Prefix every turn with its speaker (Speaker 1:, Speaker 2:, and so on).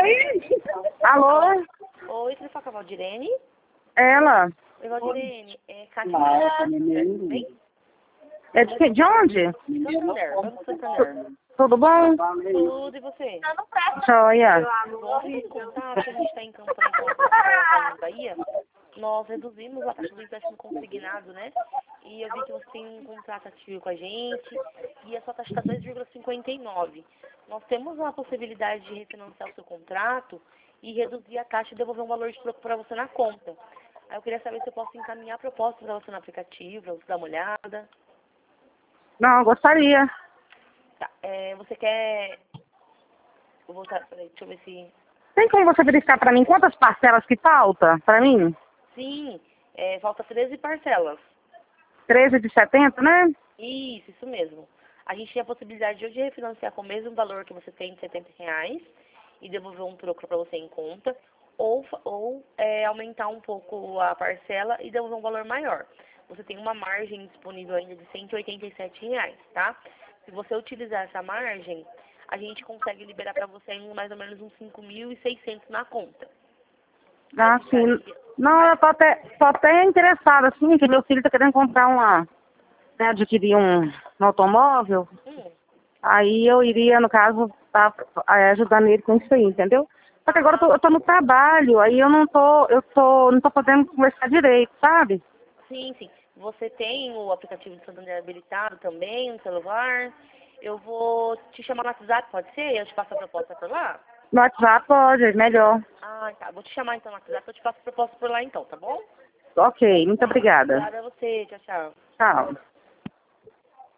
Speaker 1: Oi? Alô?
Speaker 2: Oi, você fala com a Valdirene?
Speaker 1: Ela?
Speaker 2: Oi, Valdirene. É Cátia, tudo bem?
Speaker 1: É de onde?
Speaker 2: Santander, Banco Santander.
Speaker 1: Tudo bom?
Speaker 2: Tudo, e você?
Speaker 1: Joia.
Speaker 2: Bom, em contato, a gente está em campanha com a Casas Bahia. Nós reduzimos a taxa do empréstimo consignado, né? E eu vi que você tem um contrato ativo com a gente e a sua taxa está 2,59. Nós temos uma possibilidade de refinanciar o seu contrato e reduzir a taxa e devolver um valor de troco para você na conta. Aí eu queria saber se eu posso encaminhar a proposta para você no aplicativo, para você dar uma olhada.
Speaker 1: Não, eu gostaria.
Speaker 2: Tá, você quer... Eu vou... Peraí, deixa eu ver se...
Speaker 1: Tem como você verificar pra mim quantas parcelas que falta pra mim?
Speaker 2: Sim, falta 13 parcelas.
Speaker 1: 13 de 70, né?
Speaker 2: Isso mesmo. A gente tem a possibilidade de hoje refinanciar com o mesmo valor que você tem de R$ 70 e devolver um troco para você em conta, ou aumentar um pouco a parcela e devolver um valor maior. Você tem uma margem disponível ainda de R$ 187, tá? Se você utilizar essa margem, a gente consegue liberar para você em mais ou menos uns 5.600 na conta.
Speaker 1: Ah, sim. Não, eu tô até interessada, assim, que meu filho tá querendo comprar né, adquirir um automóvel. Aí eu iria, no caso, tá, ajudando ele com isso aí, entendeu? Só que agora eu tô no trabalho, aí eu não tô podendo conversar direito, sabe?
Speaker 2: Sim, sim. Você tem o aplicativo de Santander habilitado também no celular. Eu vou te chamar no WhatsApp, pode ser? Eu te passo a proposta por lá?
Speaker 1: No WhatsApp pode, é melhor.
Speaker 2: Ah, tá. Vou te chamar então no WhatsApp, eu te passo a proposta por lá então, tá bom?
Speaker 1: Ok, muito obrigada.
Speaker 2: Obrigada a você. Tchau, tchau.
Speaker 1: Tchau.